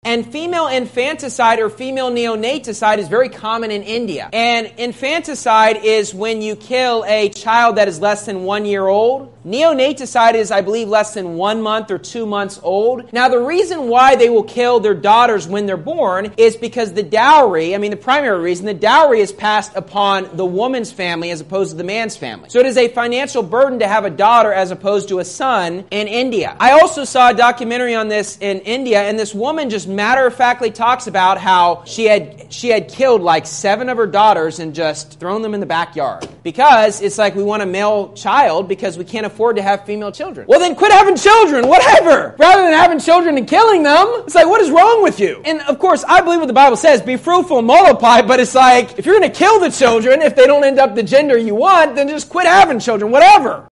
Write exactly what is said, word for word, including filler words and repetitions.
And female infanticide or female neonaticide is very common in India. And infanticide is when you kill a child that is less than one year old. Neonaticide is, I believe, less than one month or two months old. Now, the reason why they will kill their daughters when they're born is because the dowry, I mean, the primary reason, the dowry is passed upon the woman's family as opposed to the man's family. So it is a financial burden to have a daughter as opposed to a son in India. I also saw a documentary on this in India, and this woman just matter-of-factly talks about how she had she had killed like seven of her daughters and just thrown them in the backyard. Because it's like we want a male child because we can't afford to have female children. Well, then quit having children, whatever. Rather than having children and killing them, it's like, what is wrong with you? And of course, I believe what the Bible says, be fruitful and multiply, but it's like, if you're going to kill the children, if they don't end up the gender you want, then just quit having children, whatever.